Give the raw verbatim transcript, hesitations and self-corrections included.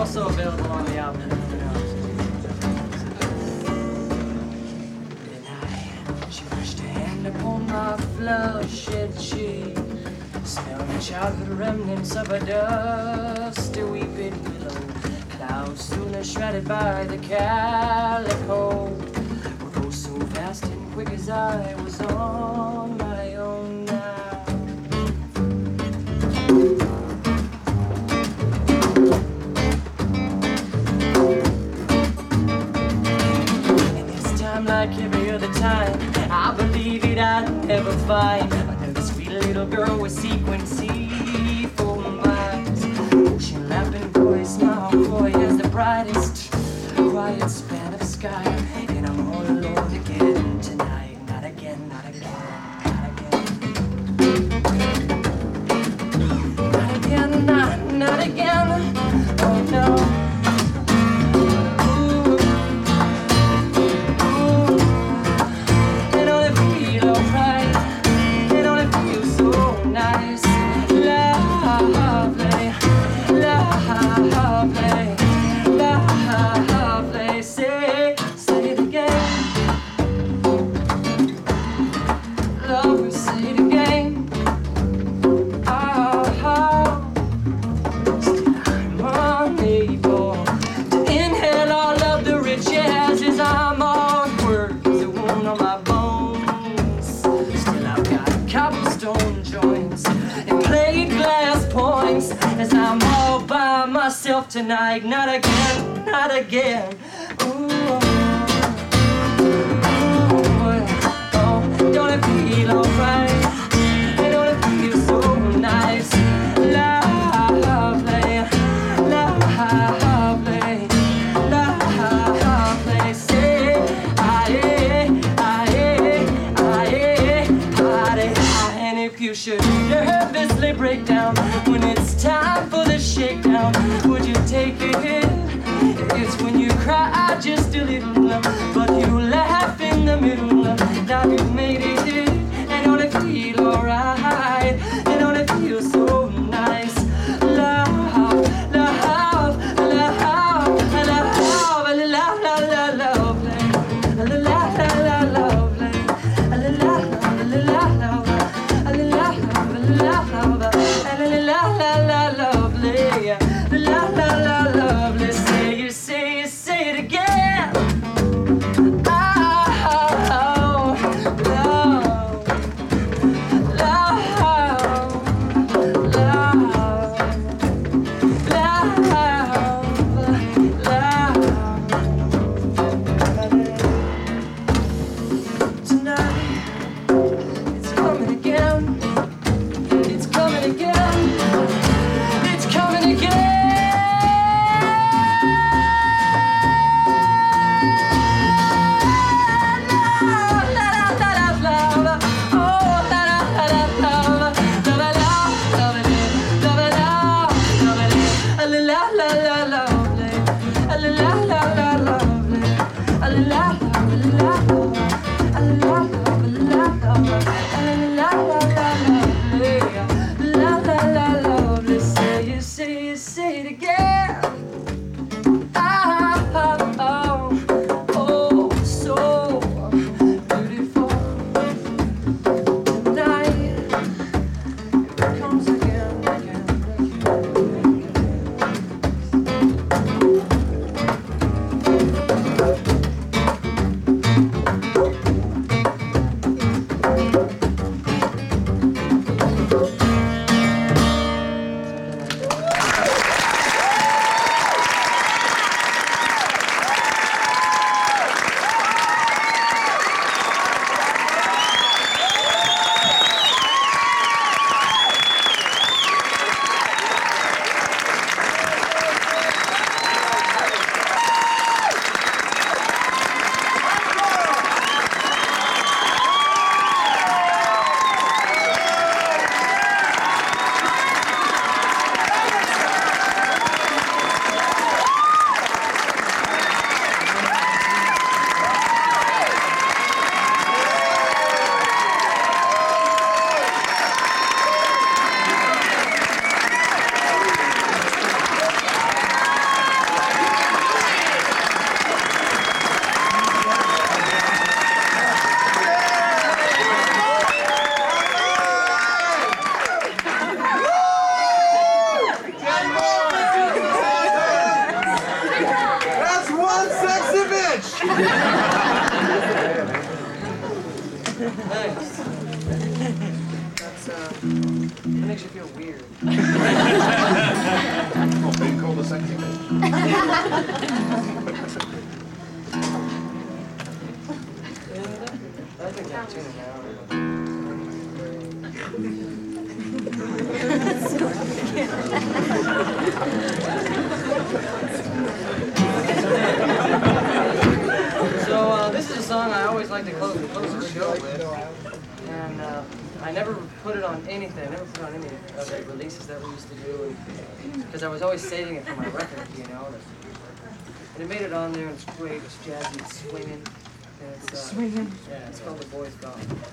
Also available on the album. Then I, she brushed her hand upon my flushed cheek, smelled the childhood remnants of a dusty weeping willow. Clouds soon shredded by the calico would go so fast and quick as I was on my own now. And this time, like every other time, I believe it I'd never find another sweet little girl with sequin C for eyes, ocean laughing voice, smile coy as the brightest quiet span of sky. And I'm all alone again tonight. Not again, not again, not again. Not again, not, not again. Oh no. As I'm all by myself tonight. Not again, not again. Ooh, ooh, oh, don't it feel alright? Don't it feel so nice? Lovely, lovely, lovely. Say, aye, aye, aye, aye, aye. And if you should nervously break down when it's time for the shakedown, would you take a hit? It's when you cry just a little, but you laugh in the middle. Now you've made it hit, and all it feels Nice. That's, uh, that makes you feel weird. Oh, being called a sexy bitch. I think that tune now. So uh, this is a song I always like to close, close the show with, and uh, I never put it on anything. I never put it on any of the releases that we used to do, because I was always saving it for my record, you know. And it made it on there, and it's great. It's jazzy, it's swinging, and it's uh, swinging. Yeah, it's called The Boy's Gone.